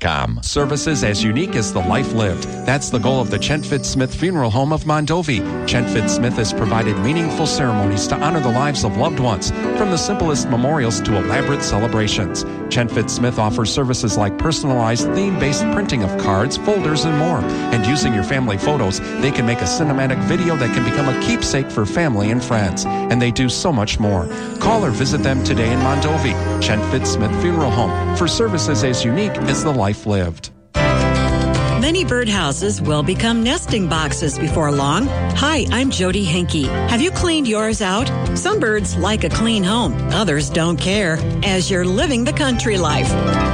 Services as unique as the life lived. That's the goal of the Chentfit Smith Funeral Home of Mondovi. Chentfit Smith has provided meaningful ceremonies to honor the lives of loved ones, from the simplest memorials to elaborate celebrations. Chentfit Smith offers services like personalized theme-based printing of cards, folders, and more. And using your family photos, they can make a cinematic video that can become a keepsake for family and friends. And they do so much more. Call or visit them today in Mondovi. Chentfit Smith Funeral Home, for services as unique as the life lived. Many birdhouses will become nesting boxes before long. Hi, I'm Jody Henke. Have you cleaned yours out? Some birds like a clean home. Others don't care, as you're living the country life.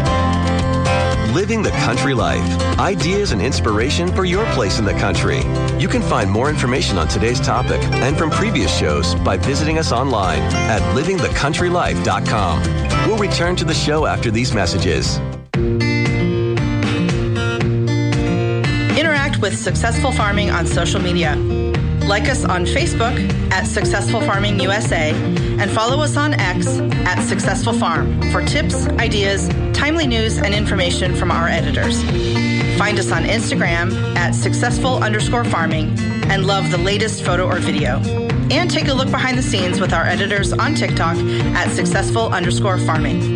Living the country life. Ideas and inspiration for your place in the country. You can find more information on today's topic and from previous shows by visiting us online at livingthecountrylife.com. We'll return to the show after these messages. Interact with Successful Farming on social media. Like us on Facebook at Successful Farming USA and follow us on X at Successful Farm for tips, ideas, timely news, and information from our editors. Find us on Instagram at successful_farming and love the latest photo or video. And take a look behind the scenes with our editors on TikTok at successful_farming.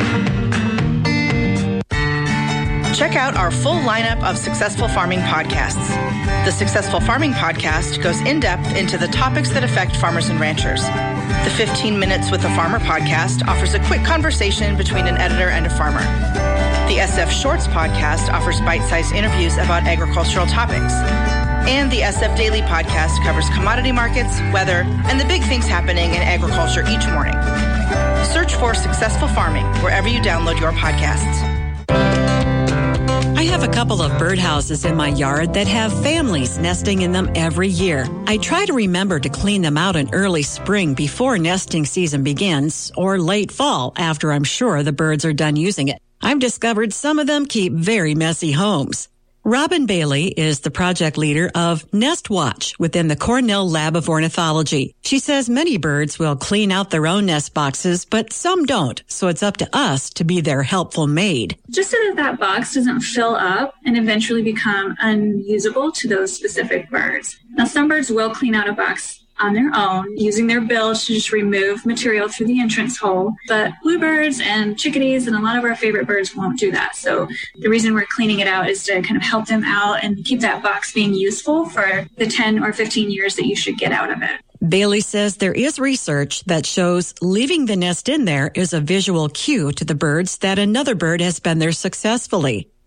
Check out our full lineup of Successful Farming podcasts. The Successful Farming podcast goes in-depth into the topics that affect farmers and ranchers. The 15 Minutes with a Farmer podcast offers a quick conversation between an editor and a farmer. The SF Shorts podcast offers bite-sized interviews about agricultural topics. And the SF Daily podcast covers commodity markets, weather, and the big things happening in agriculture each morning. Search for Successful Farming wherever you download your podcasts. I have a couple of birdhouses in my yard that have families nesting in them every year. I try to remember to clean them out in early spring before nesting season begins, or late fall after I'm sure the birds are done using it. I've discovered some of them keep very messy homes. Robin Bailey is the project leader of Nest Watch within the Cornell Lab of Ornithology. She says many birds will clean out their own nest boxes, but some don't, so it's up to us to be their helpful maid. Just so that that box doesn't fill up and eventually become unusable to those specific birds. Now, some birds will clean out a box on their own, using their bills to just remove material through the entrance hole. But bluebirds and chickadees and a lot of our favorite birds won't do that. So the reason we're cleaning it out is to kind of help them out and keep that box being useful for the 10 or 15 years that you should get out of it. Bailey says there is research that shows leaving the nest in there is a visual cue to the birds that another bird has been there successfully.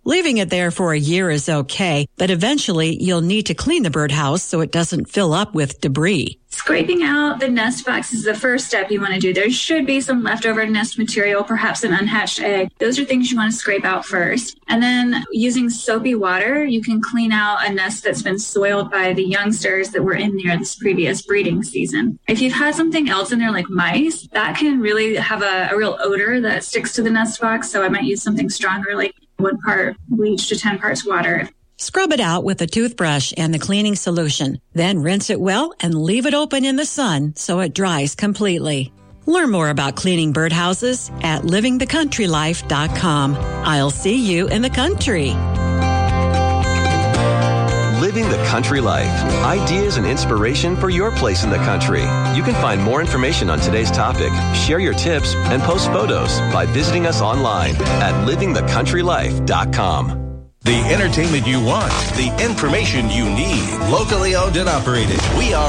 Leaving it there for a year is okay, but eventually you'll need to clean the birdhouse so it doesn't fill up with debris. Scraping out the nest box is the first step you want to do. There should be some leftover nest material, perhaps an unhatched egg. Those are things you want to scrape out first. And then using soapy water, you can clean out a nest that's been soiled by the youngsters that were in there this previous breeding season. If you've had something else in there like mice, that can really have a real odor that sticks to the nest box. So I might use something stronger like 1 part bleach to 10 parts water. Scrub it out with a toothbrush and the cleaning solution. Then rinse it well and leave it open in the sun so it dries completely. Learn more about cleaning birdhouses at livingthecountrylife.com. I'll see you in the country. Living the Country Life. Ideas and inspiration for your place in the country. You can find more information on today's topic, share your tips, and post photos by visiting us online at livingthecountrylife.com. The entertainment you want, the information you need. Locally owned and operated. We are